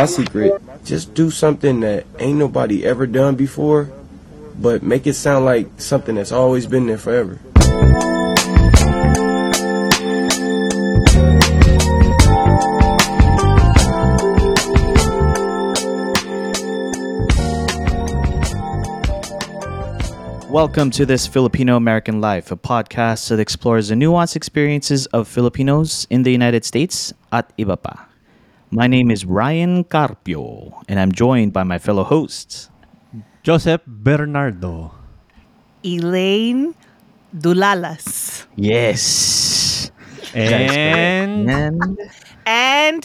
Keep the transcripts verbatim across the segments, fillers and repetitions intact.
my secret. Just do something that ain't nobody ever done before, but make it sound like something that's always been there forever. Welcome to This Filipino American Life, a podcast that explores the nuanced experiences of Filipinos in the United States at iba pa. My name is Ryan Carpio, and I'm joined by my fellow hosts, Joseph Bernardo, Elaine Dulalas, yes, and and and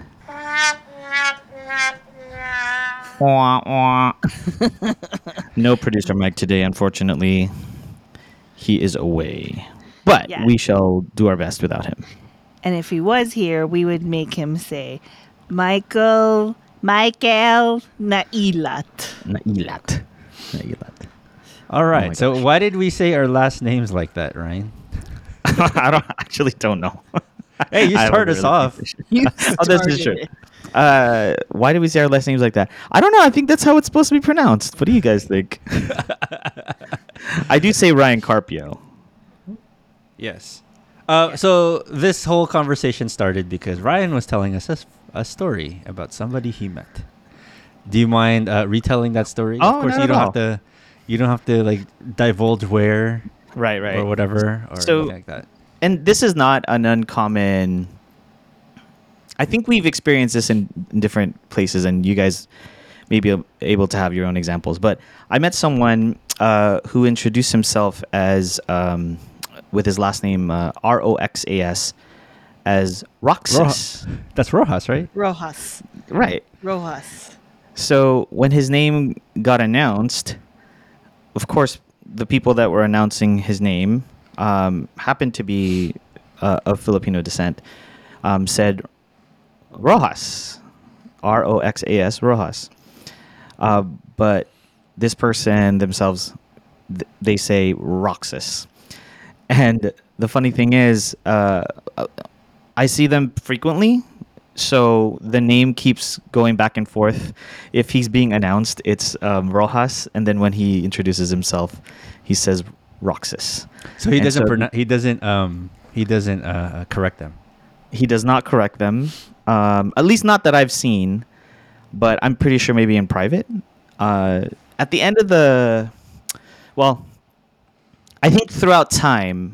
Wah, wah. No producer Mike today, unfortunately. He is away. But Yeah. we shall do our best without him. and if he was here, we would make him say, Michael, Michael Nailat. Nailat. Nailat. all right. my so gosh. why did we say our last names like that, Ryan? I don't actually don't know. Hey, you I don't start us really off. think we should. Oh, this is true. Uh, why did we say our last names like that? I don't know. I think that's how it's supposed to be pronounced. What do you guys think? I do say Ryan Carpio. Yes. Uh, so this whole conversation started because Ryan was telling us a, s- a story about somebody he met. Do you mind uh, retelling that story? Oh, of course, not you at don't all. have to. You don't have to like divulge where Right, right. or whatever or So- anything like that. And this is not an uncommon. I think we've experienced this in, in different places, and you guys may be able to have your own examples. But I met someone uh, who introduced himself as, um, with his last name uh, R O X A S, as Roxas. That's Rojas, right? Rojas. Right. Rojas. So when his name got announced, of course, the people that were announcing his name um, happened to be uh, of Filipino descent, um, said Rojas, R O X A S, Rojas. Uh, but this person themselves, th- they say Roxas. And the funny thing is, uh, I see them frequently. So the name keeps going back and forth. If he's being announced, it's um, Rojas, and then when he introduces himself, he says Roxas. So he And doesn't. so pronou- he doesn't. Um. He doesn't uh, correct them. He does not correct them, um, at least not that I've seen. But I'm pretty sure maybe in private. Uh, at the end of the, well, I think throughout time.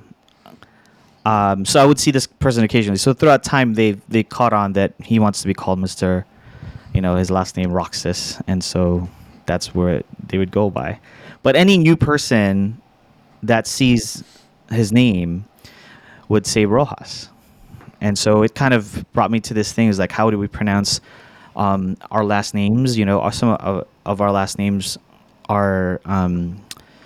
Um, so I would see this person occasionally. So throughout time, they they caught on that he wants to be called Mister, you know, his last name Roxas, and so that's where they would go by. But any new person that sees his name would say Rojas, and so it kind of brought me to this thing: is like, how do we pronounce um, our last names? You know, are some of, of our last names are um,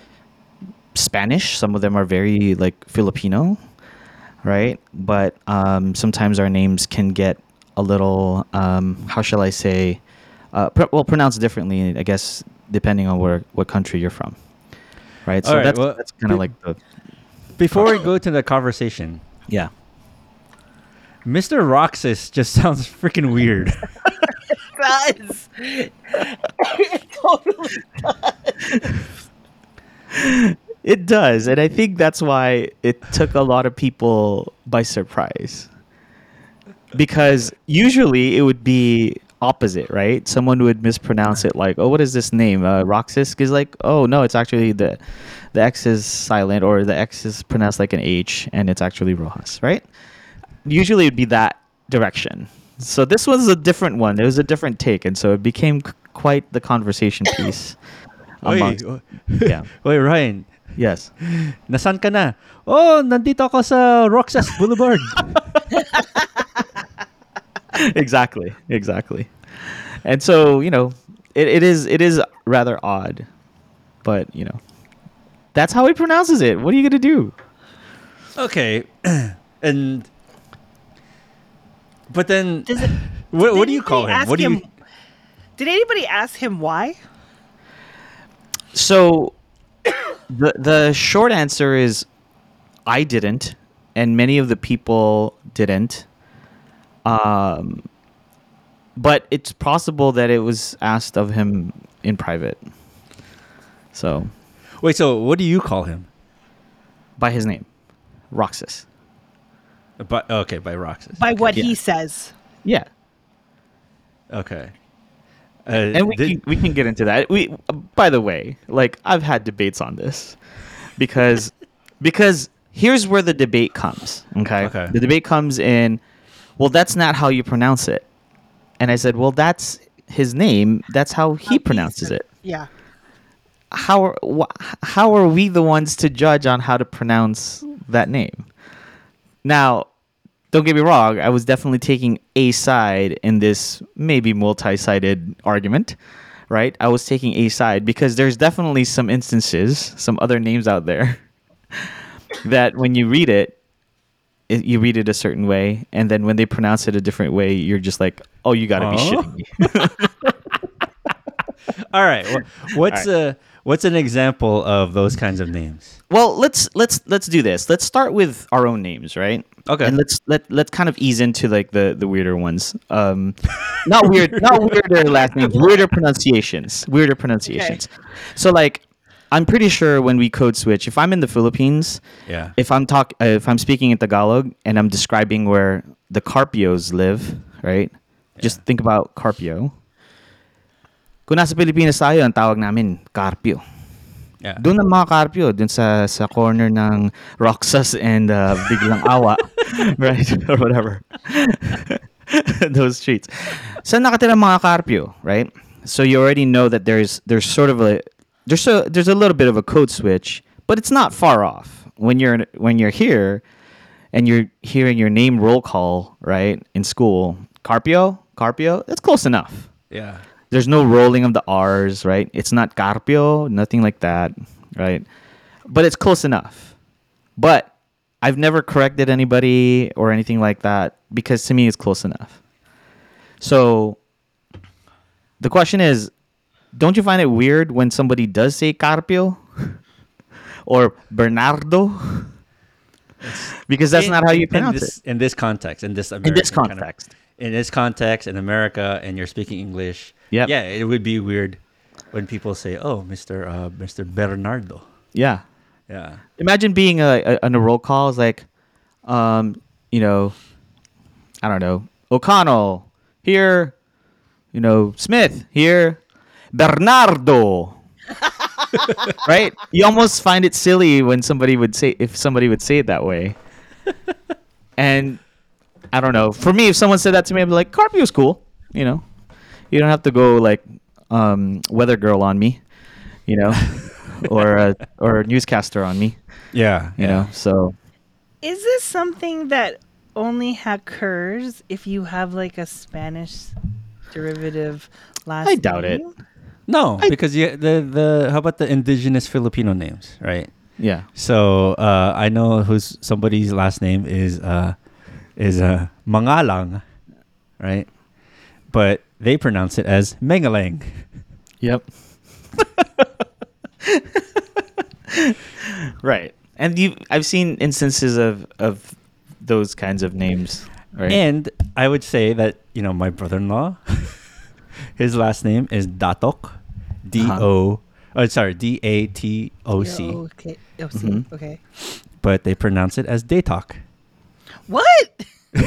Spanish. Some of them are very like Filipino. Right, but um, sometimes our names can get a little, um, how shall I say, uh, pr- well, pronounced differently, I guess, depending on where what country you're from. Right, so All right, that's well, that's kind of be- like the Before we go to the conversation, yeah. Mister Roxas just sounds freaking weird. Does. It totally does. It does, and I think that's why it took a lot of people by surprise. Because usually it would be opposite, right? Someone would mispronounce it, like, "Oh, what is this name? Uh, Roxas?" Is like, "Oh no, it's actually the the X is silent, or the X is pronounced like an H, and it's actually Rojas," right? Usually it'd be that direction. So this was a different one. It was a different take, and so it became c- quite the conversation piece. amongst- Wait, yeah. wait, Ryan. Yes. Nasan ka na? Oh, nandito ako sa Roxas Boulevard. exactly exactly and so you know it, it is it is rather odd, but you know that's how he pronounces it. What are you gonna do? Okay, and but then Does it, what, did what do you call anybody him? ask What do you? Did anybody ask him why? So the the short answer is I didn't, and many of the people didn't. Um, but it's possible that it was asked of him in private. So, Wait, so what do you call him? by his name, Roxas. By, okay, by Roxas. By what Yeah. he says. Yeah. Okay. Uh, And we did- can, we can get into that. We by the way, like I've had debates on this because because here's where the debate comes. Okay? Okay. The debate comes in, well, that's not how you pronounce it. And I said, well, that's his name. That's how he pronounces it. Yeah. How are wh- how are we the ones to judge on how to pronounce that name? Now, don't get me wrong, I was definitely taking a side in this maybe multi-sided argument, right? I was taking a side because there's definitely some instances, some other names out there that when you read it, it, you read it a certain way, and then when they pronounce it a different way, you're just like, "Oh, you got to be Huh? shitting me." All right. wh- What's a what's an example of those kinds of names? Well, let's let's let's do this. Let's start with our own names, right? Okay. And let's let let's kind of ease into like the the weirder ones. Um, not weird, not weirder last names, weirder pronunciations, weirder pronunciations. So like, I'm pretty sure when we code switch, if I'm in the Philippines, Yeah. if I'm talk, uh, if I'm speaking in Tagalog and I'm describing where the Carpios live, right? Just think about Carpio. Kung nasa Pilipinas tayo, ang tawag namin Carpio. Yeah. Doon ang mga Carpio, doon sa sa corner ng Roxas and uh, Biglang Awa, right? Or whatever. Those streets. Saan nakatira ang mga Carpio, right? So you already know that there's there's sort of a there's a there's a little bit of a code switch, but it's not far off. When you're when you're here and you're hearing your name roll call, right, in school, Carpio, Carpio, it's close enough. Yeah. There's no rolling of the R's, right? It's not Carpio, nothing like that, right? But it's close enough. But I've never corrected anybody or anything like that because to me it's close enough. So the question is, don't you find it weird when somebody does say Carpio or Bernardo? Because that's In- not how you in- pronounce in this, it. In this context, in this American In this kind of- context. in this context, in America, and you're speaking English, Yep. yeah, it would be weird when people say, "Oh, Mister Uh, Mister Bernardo." Yeah. Yeah. Imagine being a, a, on a roll call is like, um, you know, I don't know, O'Connell here, you know, Smith here, Bernardo. Right? You almost find it silly when somebody would say if somebody would say it that way. And I don't know. For me, if someone said that to me, I'd be like, Carpio's cool. You know, you don't have to go like um, weather girl on me, you know, or a, or a newscaster on me. Yeah. You know, so Is this something that only occurs if you have like a Spanish derivative last I doubt it. name? No, because you, the the how about the indigenous Filipino names, right? yeah. So uh, I know who's somebody's last name is uh, is uh, Mangalang, right? But they pronounce it as Mengalang. Yep. Right. And you I've seen instances of of those kinds of names, right? And I would say that, you know, my brother-in-law, his last name is Datok, D O, oh, sorry, D A T O C, Oh, okay. Oh, see. Mhm. Okay. but they pronounce it as Datok. What?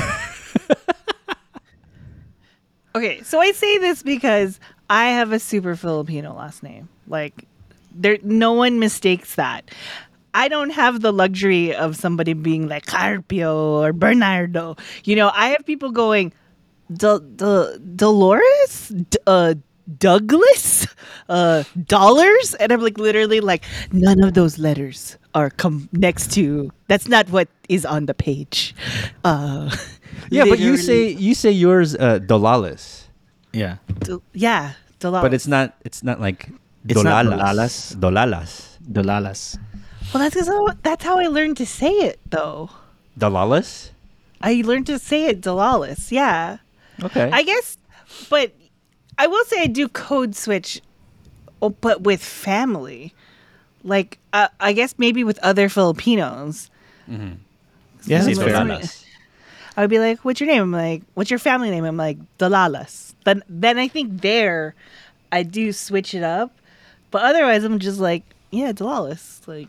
Okay, so I say this because I have a super Filipino last name. Like, there, no one mistakes that. I don't have the luxury of somebody being like Carpio or Bernardo. You know, I have people going, D- D- Dolores, D- uh, Douglas, uh, dollars, and I'm like literally like none of those letters are come next to. That's not what is on the page. Uh, Yeah, but you literally- say you say yours uh, Dolalis, yeah. D- yeah, Dolores. but it's not it's not like It's not Dolalas. Dolalas. Dolalas. Well, that's 'cause how, that's how I learned to say it, though. Dolalas? I learned to say it Dolalis. Yeah, Okay. I guess, but I will say I do code switch, oh, but with family. Like, uh, I guess maybe with other Filipinos. Mhm. Yeah, Say that's fair. Dolalas. I would be like, "What's your name?" I'm like, "What's your family name?" I'm like, "Dolalas." then then I think there I do switch it up. But otherwise, I'm just like, yeah, Delalis. Like,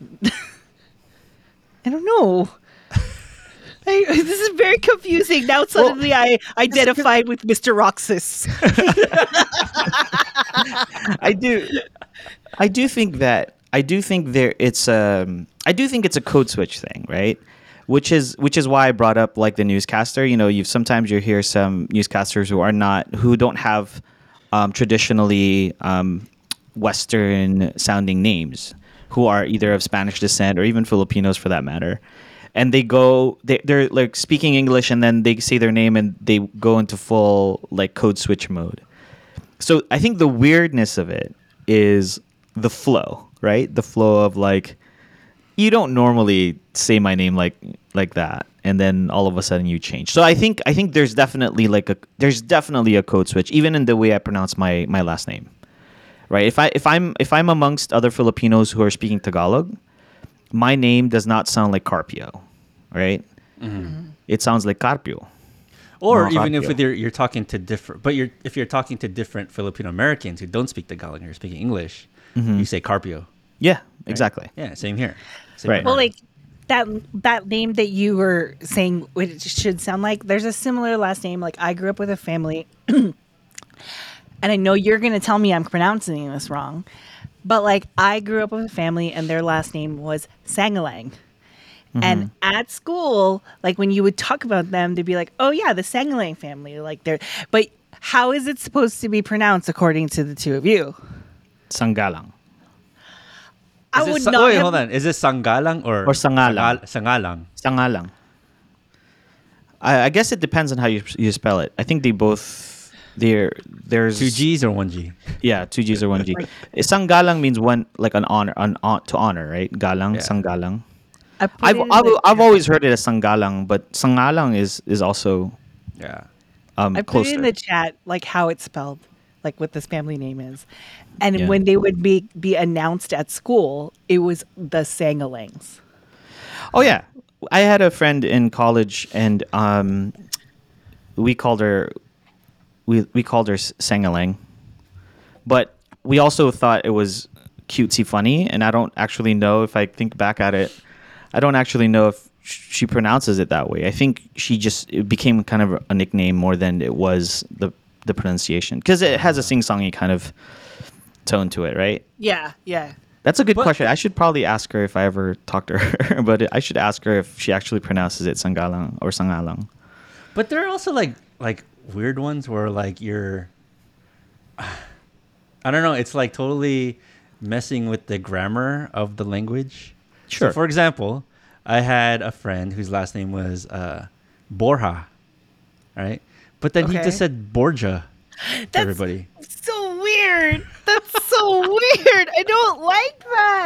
I don't know. I, this is very confusing. Now suddenly well, I identified with Mister Roxas. I do, I do think that I do think there it's um I do think it's a code switch thing, right? Which is which is why I brought up like the newscaster. You know, you sometimes you hear some newscasters who are not who don't have um, traditionally um, Western sounding names, who are either of Spanish descent or even Filipinos for that matter. And they go, they, they're like speaking English, and then they say their name, and they go into full like code switch mode. So I think the weirdness of it is the flow, right? The flow of like, you don't normally say my name like like that, and then all of a sudden you change. So I think I think there's definitely like a there's definitely a code switch, even in the way I pronounce my my last name, right? If I if I'm if I'm amongst other Filipinos who are speaking Tagalog, my name does not sound like Carpio, right? Mm-hmm. It sounds like Carpio. Or no, even Carpio. if you're you're talking to different, but you're if you're talking to different Filipino Americans who don't speak Tagalog and you're speaking English, mm-hmm. you say Carpio. Yeah, right? exactly. Yeah, same here. Same right. here. Well, like that that name that you were saying, what it should sound like. There's a similar last name. Like I grew up with a family, and I know you're gonna tell me I'm pronouncing this wrong, but like I grew up with a family, and their last name was Sangalang. Mm-hmm. And at school, like when you would talk about them, they'd be like, "Oh yeah, the Sangalang family." Like they're, but how is it supposed to be pronounced according to the two of you? Sanggalang. I Is would sa- not. wait, have... hold on. Is it Sanggalang or or Sangalang? Sangalang. Sangalang. I, I guess it depends on how you you spell it. I think they both they're there's Two G's or one G? Yeah, two G's or one G. Sanggalang means one like an honor, an on, to honor, right? Galang, Yeah. Sanggalang. I I've I've, I've always heard it as Sanggalang, but Sangalang is is also Yeah. um I put closer. it in the chat like how it's spelled, like what this family name is, and Yeah. when they would be be announced at school, it was the Sangalangs. Oh yeah, I had a friend in college, and um, we called her we we called her Sangalang, but we also thought it was cutesy funny, and I don't actually know if I think back at it. I don't actually know if she pronounces it that way. I think she just it became kind of a nickname more than it was the the pronunciation, because it has a sing-songy kind of tone to it, right? Yeah, yeah. That's a good But- question. I should probably ask her if I ever talk to her, but I should ask her if she actually pronounces it Sanggalang or Sangalang. But there are also like like weird ones where like you're I don't know, it's like totally messing with the grammar of the language. Sure. So for example, I had a friend whose last name was uh, Borja, right? But then he Okay. just said Borgia to That's everybody. so weird. That's so weird. I don't like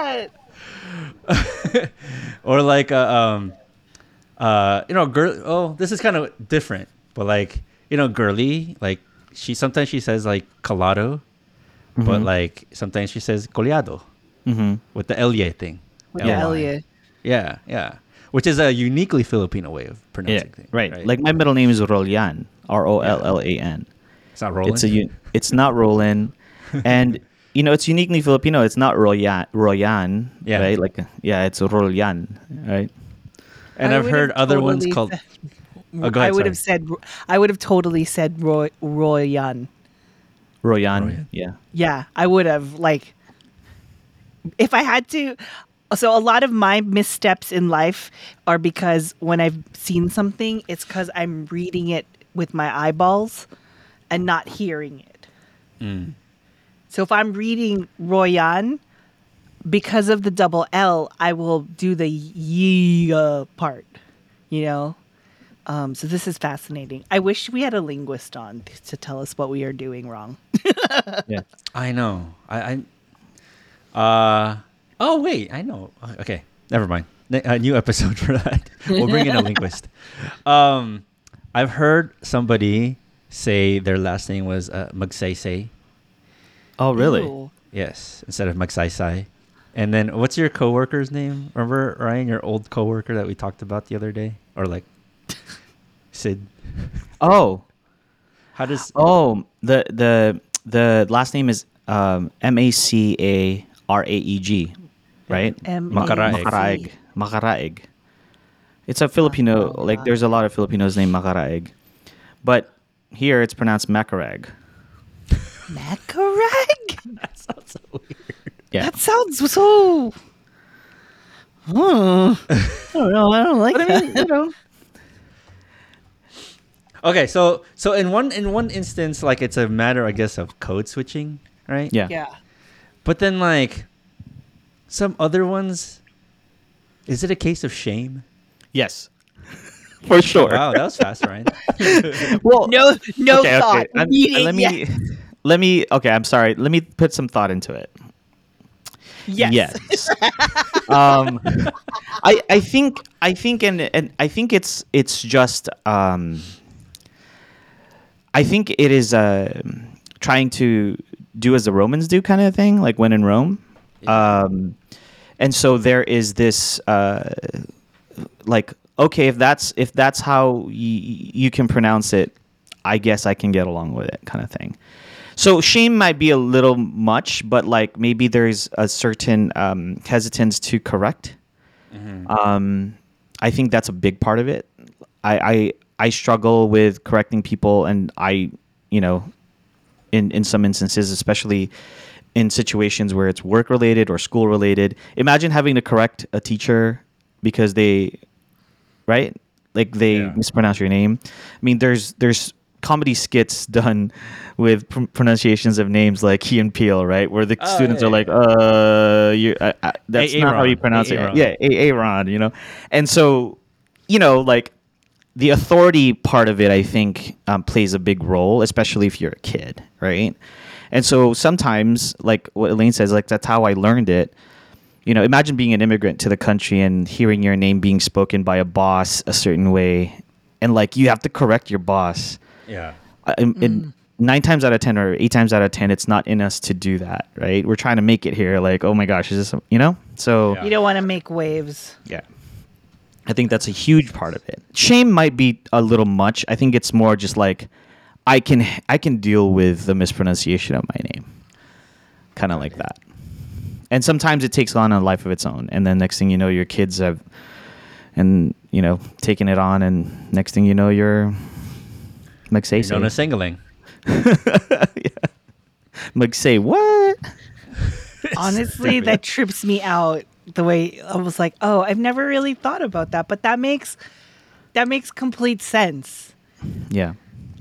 that. Or like uh, um uh you know girl oh this is kind of different, but like you know girly, like she sometimes she says like colado, but like sometimes she says coleado Mm-hmm. with the L-Y thing. With Yeah. the Elliot. Yeah, yeah. Which is a uniquely Filipino way of Yeah, pronouncing things. right. Like my middle name is Rolyan, R O L L A N. it's not rolling. It's a u- it's not Roland, and you know it's uniquely Filipino. It's not Royan, Royan, Yeah. right? Like yeah, it's Rolyan, right? and I I've would heard have other ones totally called. said- Oh, go I ahead, would have sorry. said. I would have totally said Roy Royan. Royan, Royan. yeah. Yeah, I would have like if I had to. So a lot of my missteps in life are because when I've seen something, it's because I'm reading it with my eyeballs and not hearing it. Mm. So if I'm reading Royan, because of the double L, I will do the ye uh, part, you know? Um, so this is fascinating. I wish we had a linguist on t- to tell us what we are doing wrong. Yeah. I know. I. I uh. Oh wait, I know. Okay, never mind. Ne- A new episode for that. We'll bring in a linguist. Um, I've heard somebody say their last name was uh, Magsaysay. Oh really? Ew. Yes, instead of Magsaysay. And then, what's your coworker's name? Remember, Ryan, your old coworker that we talked about the other day, or like Sid? Oh, How How does? Oh, the the the last name is um, M A C A R A E G, right? M Ma- A C. Makaraig. Makaraig. It's a Filipino. Like there's a lot of Filipinos named Makaraig, but here it's pronounced Makarag. Macarag? That sounds so weird. Yeah. That sounds so. Hmm. I don't know. I don't like But I that. mean, you know. Okay, so so in one in one instance, like it's a matter, I guess, of code switching, right? Yeah. Yeah. But then, like some other ones, is it a case of shame? Yes. For sure. Wow, that was fast, Ryan. Well, No, no okay, thought. okay. I'm- Immediate let me yes. let me okay, I'm sorry. Let me put some thought into it. Yes. Yes. um I I think I think and and I think it's it's just um I think it is uh trying to do as the Romans do kind of thing, like when in Rome. Yeah. Um and so there is this uh like okay, if that's if that's how y- you can pronounce it, I guess I can get along with it kind of thing. So shame might be a little much, but like maybe there's a certain um, hesitance to correct. Um, I think that's a big part of it. I, I I struggle with correcting people, and I, you know, in in some instances, especially in situations where it's work related or school related. Imagine having to correct a teacher because they, right, like they Yeah. mispronounce your name. I mean, there's there's comedy skits done with pr- pronunciations of names like Key and Peele, right? Where the Oh, students yeah, are like, uh, you, uh, uh, that's not how Aaron. you pronounce it. Aaron. Yeah, A- Aaron, you know? And so, you know, like the authority part of it, I think, um, plays a big role, especially if you're a kid, right? And so sometimes, like what Elaine says, like that's how I learned it. You know, imagine being an immigrant to the country and hearing your name being spoken by a boss a certain way, and like you have to correct your boss. Yeah. I- in, in nine times out of ten or eight times out of ten, it's not in us to do that, right? We're trying to make it here. Like, oh my gosh, is this, a- you know? So Yeah. You don't want to make waves. yeah, I think that's a huge part of it. Shame might be a little much. I think it's more just like I can I can deal with the mispronunciation of my name, kind of like that. And sometimes it takes on a life of its own, and then next thing you know, your kids have, and you know, taken it on, and next thing you know, you're Magsay. Known as Singaling. Magsay what? Honestly, that trips me out. The way I was like, oh, I've never really thought about that, but that makes that makes complete sense. Yeah.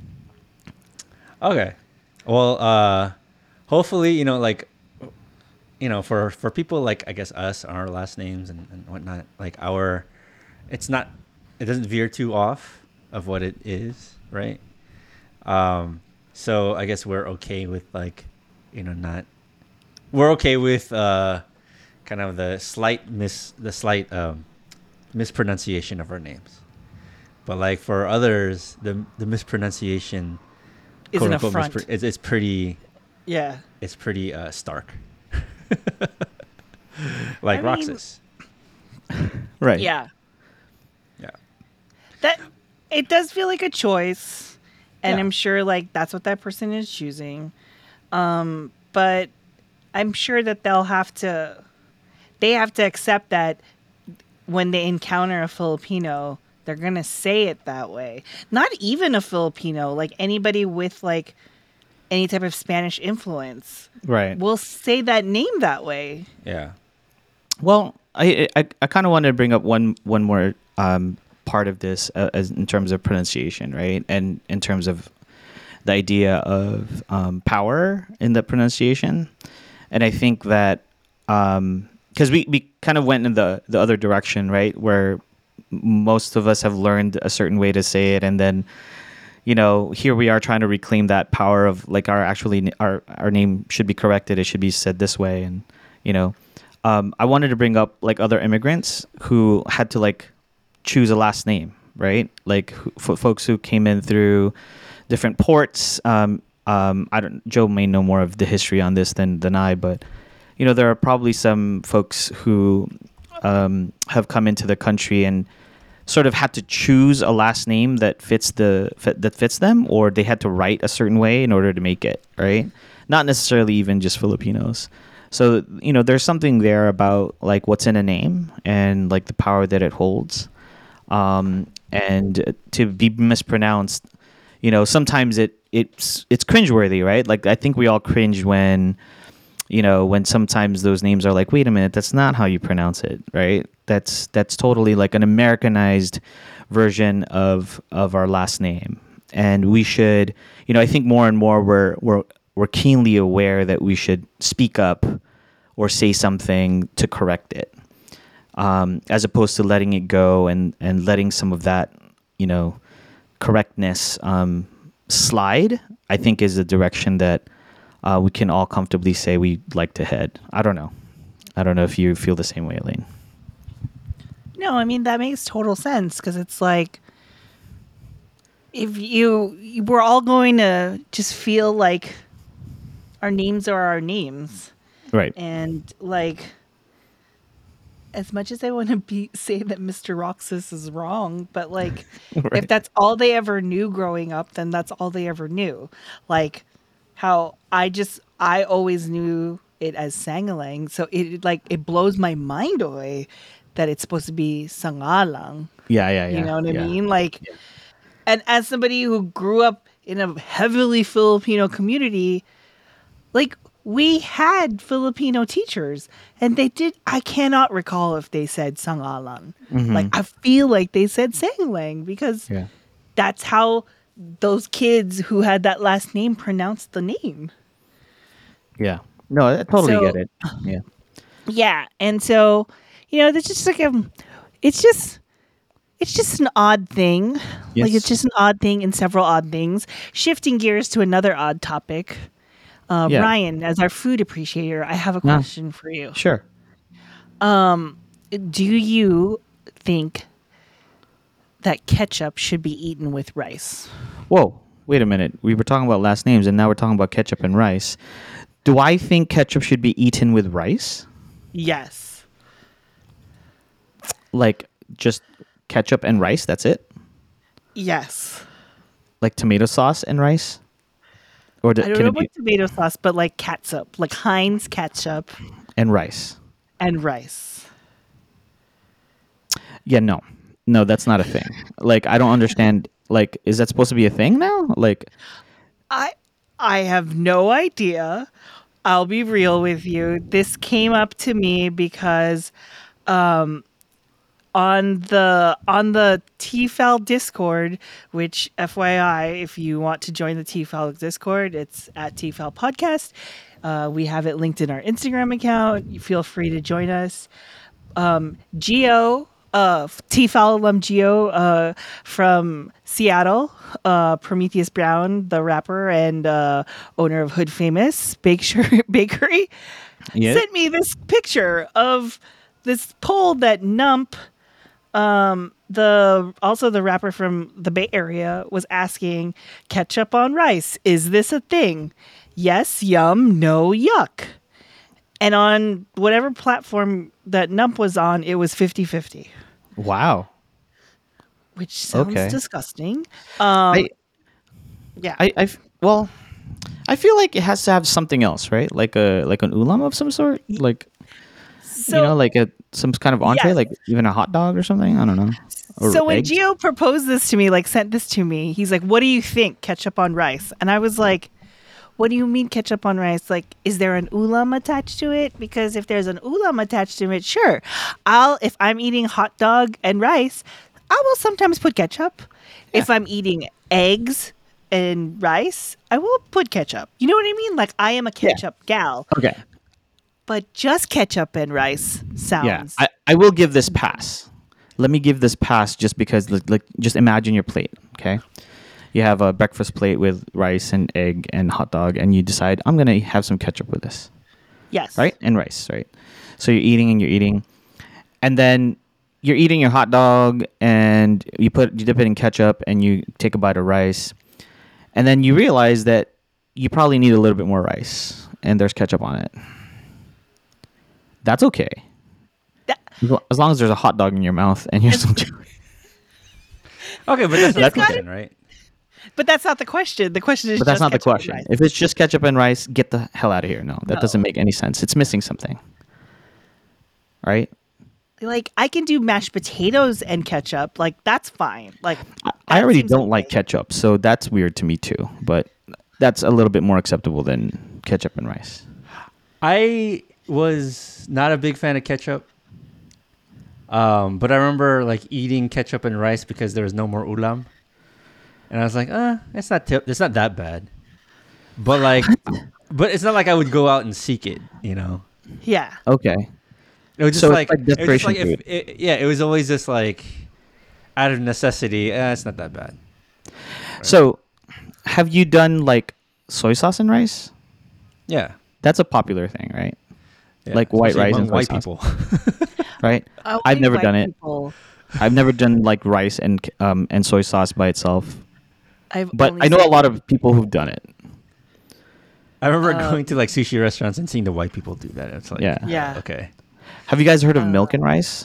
Okay. Well, uh, hopefully, you know, like, you know, for, for people like, I guess, us, our last names and, and whatnot, like our, it's not, it doesn't veer too off of what it is, right? Um, so I guess we're okay with like, you know, not, we're okay with, uh, kind of the slight mis, the slight, um, mispronunciation of our names. But like for others, the, the mispronunciation, Is an quote-unquote affront. mispr- it's, it's pretty Yeah. it's pretty uh, stark. Like I mean- Roxas. Right. Yeah. Yeah. That it does feel like a choice, and Yeah. I'm sure like that's what that person is choosing. Um, but I'm sure that they'll have to they have to accept that when they encounter a Filipino, they're gonna say it that way. Not even a Filipino, like anybody with like any type of Spanish influence Right. will say that name that way. Yeah. Well, I I, I kind of wanted to bring up one one more um, part of this uh, as in terms of pronunciation, right? And in terms of the idea of um, power in the pronunciation, and I think that because we, we kind of went in the the other direction, right, where m- most of us have learned a certain way to say it, and then you know here we are trying to reclaim that power of like our actually our our name should be corrected, it should be said this way, and you know. Um, I wanted to bring up like other immigrants who had to like choose a last name, right? Like who, f- folks who came in through different ports. Um, um, I don't. Joe may know more of the history on this than than I, but you know there are probably some folks who um, have come into the country and sort of had to choose a last name that fits the fit, that fits them, or they had to write a certain way in order to make it, right? Not necessarily even just Filipinos. So, you know, there's something there about like what's in a name and like the power that it holds. Um, and to be mispronounced, you know, sometimes it it's it's cringeworthy, right? Like I think we all cringe when, you know, when sometimes those names are like, wait a minute, that's not how you pronounce it, right? That's that's totally like an Americanized version of of our last name, and we should, you know, I think more and more we're we're we're keenly aware that we should speak up or say something to correct it, um, as opposed to letting it go and and letting some of that, you know, correctness um, slide. I think is the direction that uh, we can all comfortably say we'd like to head. I don't know. I don't know if you feel the same way, Elaine. No, I mean, that makes total sense because it's like if you, we're all going to just feel like our names are our names. Right. And like, as much as I want to be say that Mister Roxas is wrong, but like, Right. if that's all they ever knew growing up, then that's all they ever knew. Like, how I just I always knew it as Sangalang, so it like it blows my mind away that it's supposed to be Sangalang. Yeah, yeah, yeah. You know what yeah. I mean? Like, and as somebody who grew up in a heavily Filipino community, like we had Filipino teachers, and they did. I cannot recall if they said Sangalang. Mhm. Like I feel like they said Sanglang because Yeah. that's how those kids who had that last name pronounced the name. Yeah. No, I totally So- get it. Yeah. Yeah, and so you know, there's just like a, it's just, it's just an odd thing. Yes. Like it's just an odd thing in several odd things. Shifting gears to another odd topic, uh, Yeah. Ryan, as our food appreciator, I have a Yeah. question for you. Sure. Do you think that ketchup should be eaten with rice? Whoa. Wait a minute. We were talking about last names, and now we're talking about ketchup and rice. Do I think ketchup should be eaten with rice? Yes. Like just ketchup and rice? That's it? Yes. Like tomato sauce and rice? Or do, I don't can know it be about tomato sauce, but like catsup, like Heinz ketchup and rice? and rice. Yeah, no. No, that's not a thing. Like I don't understand. Like, is that supposed to be a thing now? Like, I I have no idea. I'll be real with you. This came up to me because um on the on the T F L Discord, which F Y I, if you want to join the T F L Discord, it's at T F L Podcast. Uh, we have it linked in our Instagram account. You feel free to join us. Um, Geo, uh, T F L alum Geo uh, from Seattle, uh, Prometheus Brown, the rapper and uh, owner of Hood Famous Bakery, Bakery yeah. sent me this picture of this poll that Nump, um, the also the rapper from the Bay Area, was asking: ketchup on rice, is this a thing? Yes, yum, no, yuck. And on whatever platform that Nump was on, it was fifty-fifty, Wow. which sounds Okay. disgusting. Um, I, yeah. I, I, f- well, I feel like it has to have something else, right? Like a like an ulam of some sort, like so, you know, like a some kind of entree, Yes. like even a hot dog or something. I don't know. Or so when eggs. Gio proposed this to me, like sent this to me, he's like, "What do you think? Ketchup on rice?" And I was like, "What do you mean ketchup on rice? Like, is there an ulam attached to it? Because if there's an ulam attached to it, sure. I'll if I'm eating hot dog and rice, I will sometimes put ketchup. If I'm eating eggs and rice, I will put ketchup. You know what I mean? Like I am a ketchup gal, Okay. but just ketchup and rice sounds Yeah, I, I will give this pass. Let me give this pass just because, like, like, just imagine your plate, okay? You have a breakfast plate with rice and egg and hot dog, and you decide, I'm going to have some ketchup with this, yes, right? And rice, right? So you're eating and you're eating. And then you're eating your hot dog, and you put you dip it in ketchup, and you take a bite of rice. And then you realize that you probably need a little bit more rice, and there's ketchup on it. That's okay. That- As lo- as long as there's a hot dog in your mouth and you're still chewing. Okay, but that's not the That's question, right? But that's not the question. The question is But that's just not the ketchup and question. rice. If it's just ketchup and rice, get the hell out of here. No, that No. doesn't make any sense. It's missing something. Right? Like, I can do mashed potatoes and ketchup. Like, that's fine. Like, I, I that already seems don't okay. like ketchup, so that's weird to me too. But that's a little bit more acceptable than ketchup and rice. I was not a big fan of ketchup. Um, but I remember like eating ketchup and rice because there was no more ulam. And I was like, uh, it's not tip it's not that bad. But like but it's not like I would go out and seek it, you know. Yeah. Okay. It was just So it's like, like it was just desperation like if, food. it, yeah, it was always just like out of necessity. Eh, it's not that bad. So, have you done like soy sauce and rice? Yeah. That's a popular thing, right? yeah. Like white Especially rice among and soy white sauce. people. Right? Only I've never white done it. people. I've never done like rice and um and soy sauce by itself, I've but only I know a seen- lot of people who've done it. I remember Uh, going to like sushi restaurants and seeing the white people do that. It's like, Yeah. Yeah. okay. Have you guys heard of Uh, milk and rice?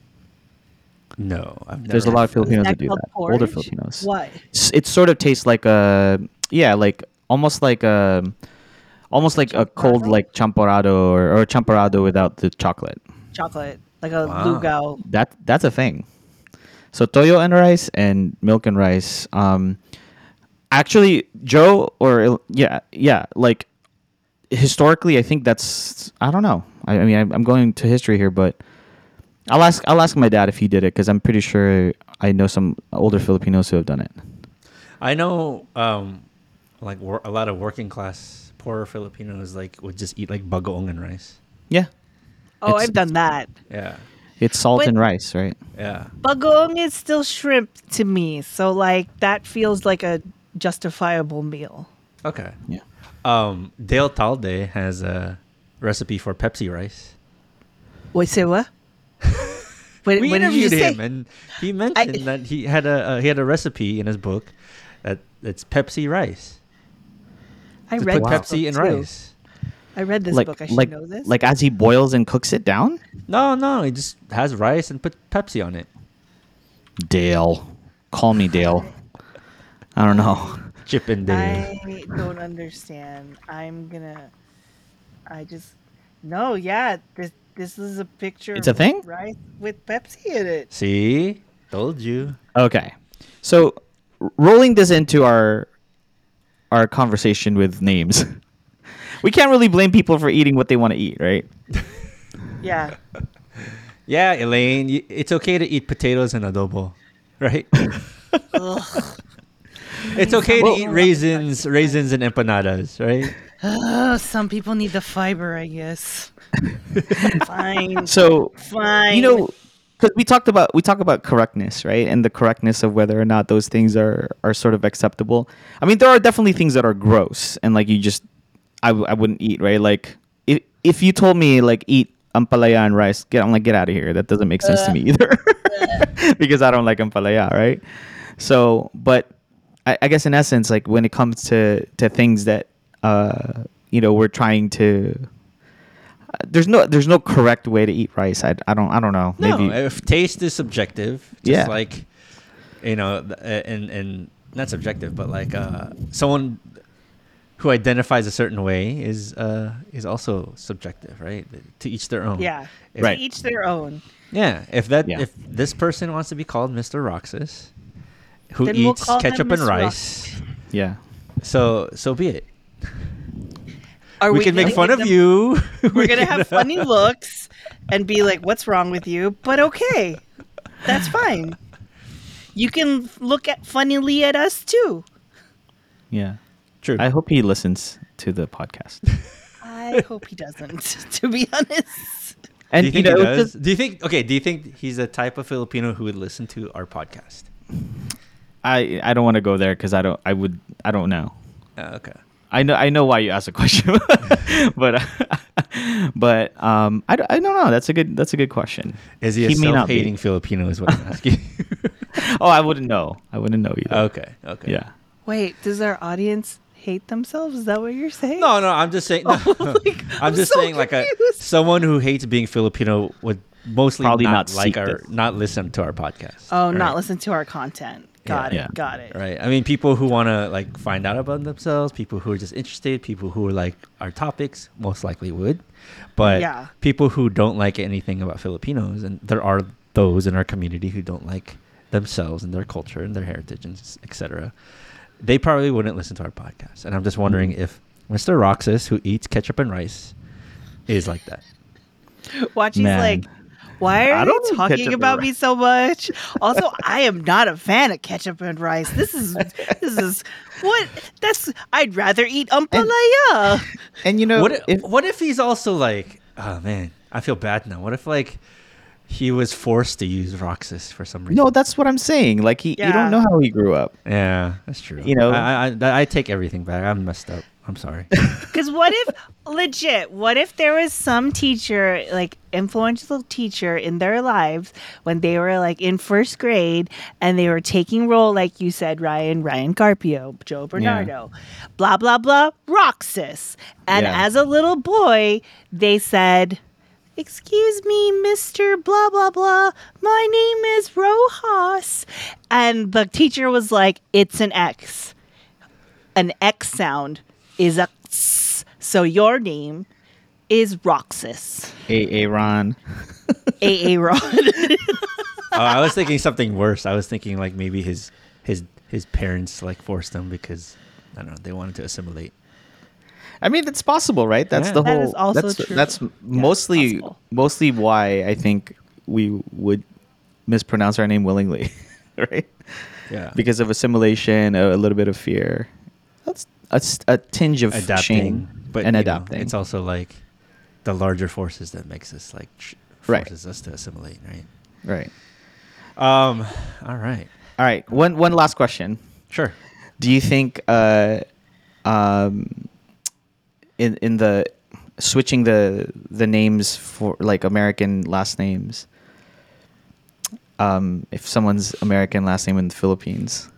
No, I've never. There's a lot of heard that. Filipinos Is that do called that. Older porridge? Filipinos. What? S- It sort of tastes like a yeah, like almost like a almost like a cold Champorado? like champorado or, or champorado without the chocolate. Chocolate. Like a Wow. lugao. That that's a thing. So toyo and rice and milk and rice. Um, actually, Joe or yeah, yeah, like historically, I think that's I don't know. I, I mean, I'm, I'm going to history here, but I'll ask I'll ask my dad if he did it because I'm pretty sure I know some older Filipinos who have done it. I know, um, like wor- a lot of working class poorer Filipinos like would just eat like bagoong and rice. Yeah, Oh, It's- I've done that. Yeah, it's salt But- and rice, right? yeah. Bagoong is still shrimp to me. So, like, that feels like a justifiable meal. Okay. Yeah. Um, Dale Talde has a recipe for Pepsi rice. Wait, say what? What, We what did you interviewed say? him, and he mentioned that he had a uh, he had a recipe in his book that it's Pepsi rice. I To read put this Pepsi book in too. rice. I read this like book. I should like know this. like as he boils and cooks it down. No, no, he just has rice and put Pepsi on it. Dale, call me Dale. I don't know. Chip and Dale. I don't understand. I'm gonna. I just. No, yeah. This this is a picture. It's a of thing? rice with Pepsi in it. See, told you. Okay, so r- rolling this into our our conversation with names, we can't really blame people for eating what they want to eat, right? Yeah. Yeah, Elaine, y- it's okay to eat potatoes and adobo, right? Ugh. It's okay Well- to eat raisins, raisins and empanadas, right? Oh, some people need the fiber, I guess. Fine. So Fine. you know, because we talked about we talk about correctness, right, and the correctness of whether or not those things are are sort of acceptable. I mean, there are definitely things that are gross and like you just I, w- I wouldn't eat, right? Like if if you told me like eat ampalaya and rice, get I'm like get out of here. That doesn't make sense to me either, because I don't like ampalaya, right? So, but I, I guess in essence, like when it comes to to things that uh you know we're trying to. Uh, there's no there's no correct way to eat rice. I, I don't I don't know. No, Maybe if taste is subjective, just Yeah. like, you know, th- uh, and and not subjective, but like uh, someone who identifies a certain way is uh, is also subjective, right? To each their own. Yeah. If, Right. To each their own. Yeah. If that Yeah. if this person wants to be called Mister Roxas, who Then we'll eats call him ketchup and Mister rice, yeah. so so be it. Are we, can make gonna fun give of them- you. We're We gonna can- have funny looks and be like, "What's wrong with you?" But okay, that's fine. You can look at funnily at us too. Yeah. True. I hope he listens to the podcast. I hope he doesn't. To be honest, And do you think know, he it's does? just- Do you think? Okay. Do you think he's the type of Filipino who would listen to our podcast? I I don't want to go there because I don't I would I don't know. Uh, okay. I know I know why you asked the question, but but um I, don't- I don't know. That's a good that's a good question. Is he a He may not be. self-hating Filipino? Is what I'm asking. Oh, I wouldn't know. I wouldn't know either. okay. Okay. Yeah. wait. Does our audience hate themselves? Is that what you're saying? No, no. I'm just saying. No. Like, I'm I'm just so saying, like a confused. someone who hates being Filipino would mostly Probably not, not like seek our this. not listen to our podcast. Oh, right? not listen to our content. Got Yeah. it. Got it. Right. I mean, people who want to like find out about themselves, people who are just interested, people who are like our topics, most likely would. But Yeah. people who don't like anything about Filipinos, and there are those in our community who don't like themselves and their culture and their heritage and et cetera. They probably wouldn't listen to our podcast. And I'm just wondering Mm. if Mister Roxas, who eats ketchup and rice, is like that. Watch, he's Man. like, why I are don't you eat talking ketchup and about me rice. so much? Also, I am not a fan of ketchup and rice. This is this is what that's. I'd rather eat umpalaya. And you know, what if, if, what if he's also like, oh man, I feel bad now. What if like he was forced to use Roxas for some reason? no, that's what I'm saying. Like he, you Yeah. don't know how he grew up. Yeah, that's true. You know- I, I I take everything back. I'm messed up. I'm sorry. Because what if, legit, what if there was some teacher, like influential teacher in their lives when they were like in first grade and they were taking role, like you said, Ryan, Ryan Carpio, Joe Bernardo, blah, blah, blah, Roxas. And Yeah. as a little boy, they said, excuse me, Mister Blah, blah, blah, my name is Rojas. And the teacher was like, it's an X. An X sound is a S. So your name is Roxas. A Aaron. A A Rod. Oh, I was thinking something worse. I was thinking like maybe his his his parents like forced him because I don't know, they wanted to assimilate. I mean, it's possible, right? That's Yeah. the That whole. is also that's true. that's mostly possible. mostly why I think we would mispronounce our name willingly, right? Yeah. Because of assimilation, a, a little bit of fear. That's a, s- a tinge of adapting, shame but and you know, adapting. it's also like the larger forces that makes us like tr- Right. forces us to assimilate, right? right. Um. All right. All right. One one last question. Sure. Do you think uh, um, in in the switching the the names for like American last names, um, if someone's American last name in the Philippines,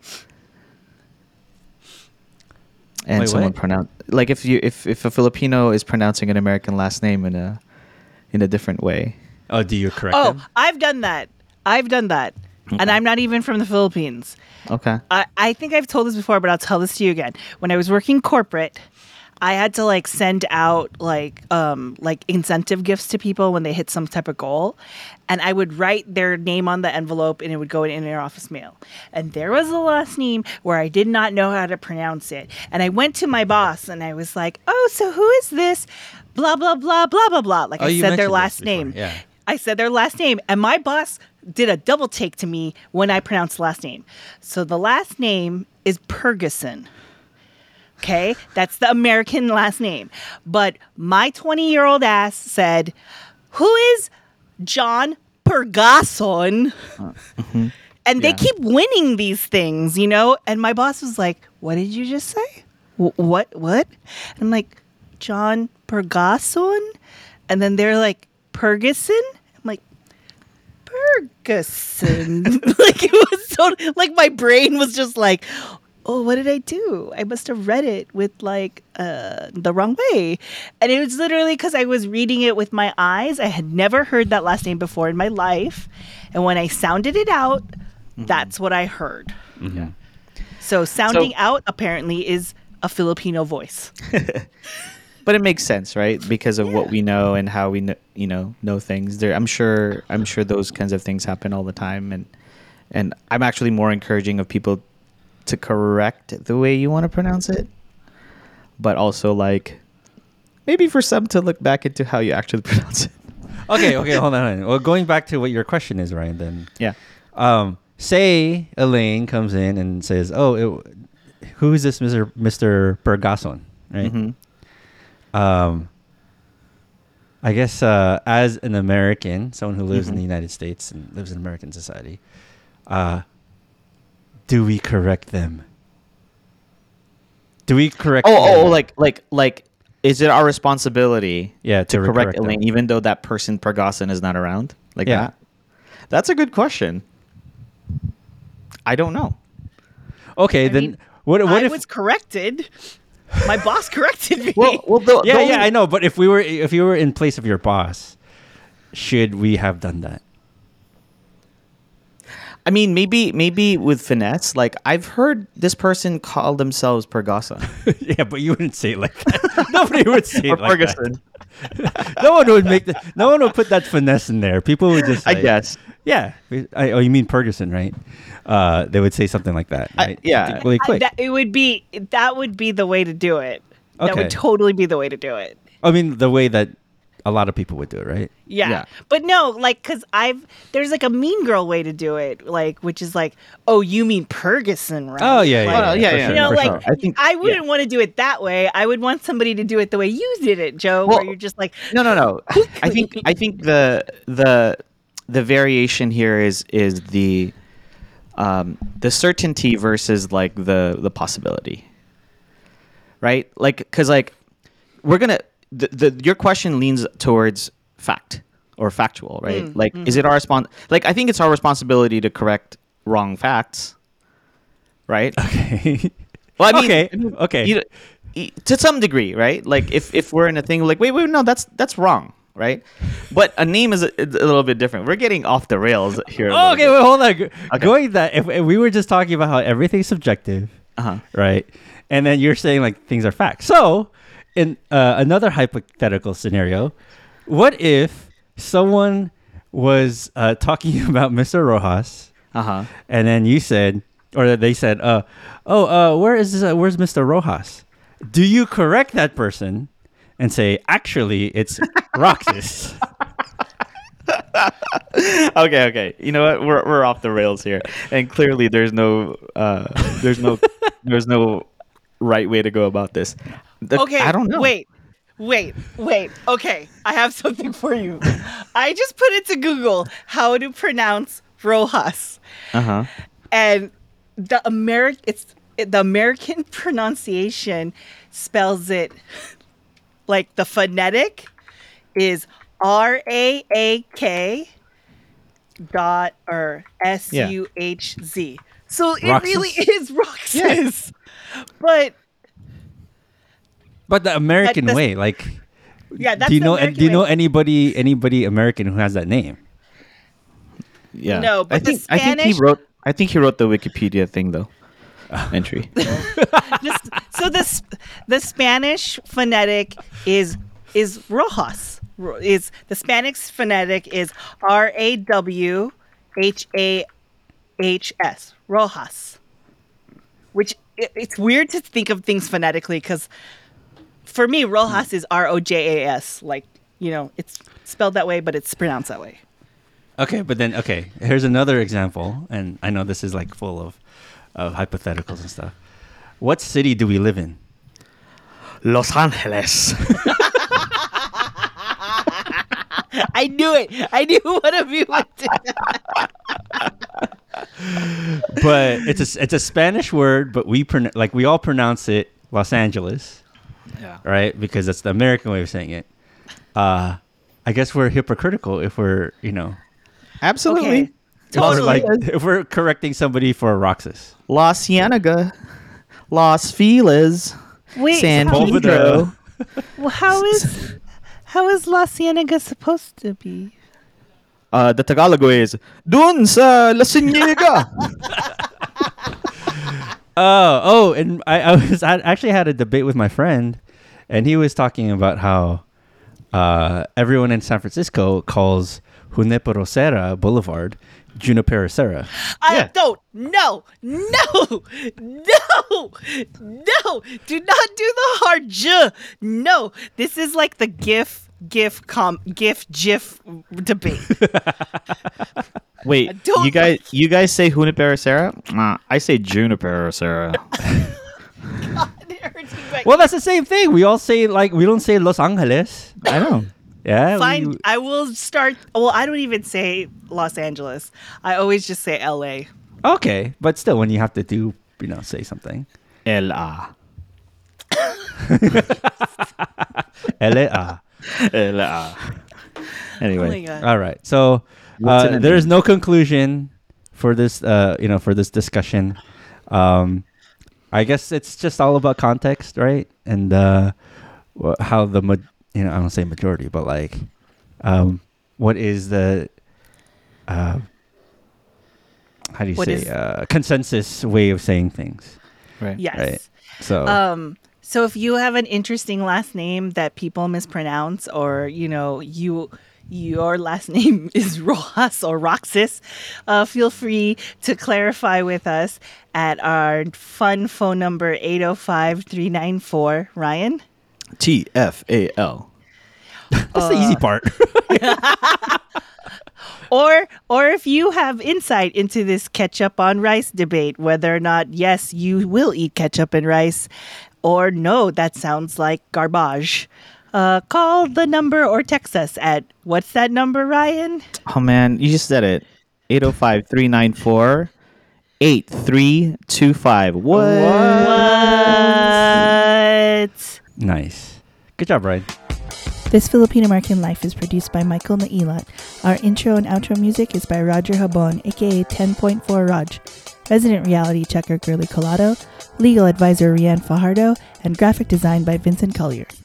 and Wait, someone what? pronounce like if you if if a Filipino is pronouncing an American last name in a in a different way. Oh, do you correct Oh, them? I've done that. I've done that. And I'm not even from the Philippines. Okay. I, I think I've told this before, but I'll tell this to you again. When I was working corporate, I had to like send out like um like incentive gifts to people when they hit some type of goal, and I would write their name on the envelope and it would go in their office mail. And there was a last name where I did not know how to pronounce it, and I went to my boss and I was like, "Oh, so who is this? Blah blah blah blah blah blah." Like Oh, I you said their mentioned last this before, name. yeah. I said their last name, and my boss did a double take to me when I pronounced the last name. So the last name is Perguson. Okay, that's the American last name. But my twenty-year-old ass said, "Who is John Pergason?" And they Yeah. keep winning these things, you know? And my boss was like, "What did you just say? Wh- what? What?" And I'm like, "John Pergason?" And then they're like, "Perguson?" I'm like, Ferguson. Like it was so like my brain was just like, oh, what did I do? I must have read it with like uh, the wrong way. And it was literally because I was reading it with my eyes. I had never heard that last name before in my life. And when I sounded it out, that's what I heard. Yeah. So sounding So- out apparently is a Filipino voice. But it makes sense, right? Because of what Yeah. we know and how we know, you know, know things. There, I'm sure, I'm sure those kinds of things happen all the time, and and I'm actually more encouraging of people to correct the way you want to pronounce it, but also like maybe for some to look back into how you actually pronounce it. Okay, okay, hold on. Well, going back to what your question is, Ryan. Then, Yeah. um, say Elaine comes in and says, "Oh, it, who is this, Mister Mister Pergason?" Right. Mhm. Um, I guess uh, as an American, someone who lives in Mhm. the United States and lives in American society, uh, do we correct them? Do we correct? Oh, oh, them? oh, like, like, like, is it our responsibility? Yeah, to, to correct correct them. Elaine, even though that person Pergason is not around, like Yeah. that? That's a good question. I don't know. Okay, I then mean, what? What I if? was corrected. My boss corrected me. Well, well, the, yeah, the yeah, only- I know. But if we were, if you were in place of your boss, should we have done that? I mean, maybe maybe with finesse. Like I've heard this person call themselves Pergasa Yeah, but you wouldn't say it like that. Nobody would say or it like Ferguson. that. No one would make the, no one would put that finesse in there. People would just I say, guess. Yeah. I, oh, you mean Ferguson, right? Uh, they would say something like that, I- right? yeah. Really I- quick. that, it would be that would be the way to do it. That Okay. would totally be the way to do it. I mean, the way that a lot of people would do it, right? Yeah. Yeah. But no, like, cause I've there's like a mean girl way to do it, like, which is like, oh, you mean Ferguson, right? Oh, yeah, yeah, Like, Well, yeah, for yeah, sure, You know, for like sure. I think- I wouldn't want to do it that way. I would want somebody to do it the way you did it, Joe, Well, where you're just like, No, no, no. I think I think the the the variation here is is the um, the certainty versus like the the possibility, right? Like because like we're gonna the, the your question leans towards fact or factual, right? Mm, like is it our respons like I think it's our responsibility to correct wrong facts, right? Okay. Well, I mean, Okay, I mean, okay. you- y- to some degree, right? Like if, if we're in a thing like wait wait no that's that's wrong, right? But a name is a, it's a little bit different. We're getting off the rails here. a Oh, little okay, bit. wait, hold on. Go- Going that, if, if we were just talking about how everything's subjective, Uh-huh. right? And then you're saying like things are facts. So, in uh, another hypothetical scenario, what if someone was uh, talking about Mister Rojas, Uh-huh. and then you said, or they said, uh, "Oh, uh, where is this, uh, where's Mister Rojas?" Do you correct that person and say, "Actually, it's Roxas"? Okay, okay. You know what? We're we're off the rails here. And clearly there's no uh there's no there's no right way to go about this. The- okay, I don't know. Wait, wait, wait. Okay, I have something for you. I just put into Google how to pronounce Rojas, Uh-huh. and the Ameri- it's it, the American pronunciation spells it like the phonetic is R A A K dot or S U H Z. So it Roxas? really is Roxas. But But the American the- way, like, yeah, that's do you the know? American Do you know way. anybody anybody American who has that name? Yeah. No, but I the think I think he Spanish- wrote I think he wrote the Wikipedia thing though. Entry. Just, so the sp- the Spanish phonetic is is Rojas. Ro- Is the Spanish phonetic is R A W H A H S Rojas, which it, it's weird to think of things phonetically because for me Rojas is R O J A S, like you know it's spelled that way but it's pronounced that way. Okay, but then okay, here's another example, and I know this is like full of of hypotheticals and stuff. What city do we live in? Los Angeles. I knew it. I knew one of you would do But it's a it's a Spanish word, but we pron- like we all pronounce it Los Angeles, Yeah. right? Because that's the American way of saying it. Uh, I guess we're hypocritical if we're you know Absolutely. Okay. if we're, Totally. like if we're correcting somebody for a Roxas. La Cienega, Los Feliz, Wait, San how- Pedro. Well, how is how is La Cienega supposed to be? Uh, the Tagalog way is Dun sa La Cienega. Oh, oh, and I, I was I actually had a debate with my friend, and he was talking about how uh, everyone in San Francisco calls Junipero Serra Boulevard Junipero Serra. I Yeah. don't. No, no, no, no. Do not do the hard j. No, this is like the GIF, GIF, com, GIF, GIF debate. I Wait, don't you guys, you guys say Junipero Serra? Uh, I say Juniper Serra. It hurts me back. Well, that's the same thing. We all say like we don't say Los Angeles. I know. Yeah. Fine. we- I will start. Well, I don't even say Los Angeles. I always just say L A. okay, but still, when you have to do, you know, say something. L A. L A. Ah. L A. Oh my Anyway, god. All right. So What's uh, in it? there is no conclusion for this. Uh, you know, for this discussion. Um, I guess it's just all about context, right? And uh, wh- how the ma- you know I don't say majority, but like, um, what is the uh, how do you What say is- uh, consensus way of saying things. Right. Yes. Right. So Um, so if you have an interesting last name that people mispronounce, or you know, you your last name is Rojas or Roxas, uh, feel free to clarify with us at our fun phone number eight oh five, three nine four. Ryan? T F A L. that's the easy part. Or or if you have insight into this ketchup on rice debate, whether or not, yes, you will eat ketchup and rice, or no, that sounds like garbage, uh, call the number or text us at, what's that number, Ryan? Oh man, you just said it. eight oh five, three nine four, eight three two five. What? What? Nice. Good job, Brian. This Filipino American Life is produced by Michael Nailat. Our intro and outro music is by Roger Habon, aka ten point four Raj. Resident reality checker Girly Colado, legal advisor Rianne Fajardo, and graphic design by Vincent Collier.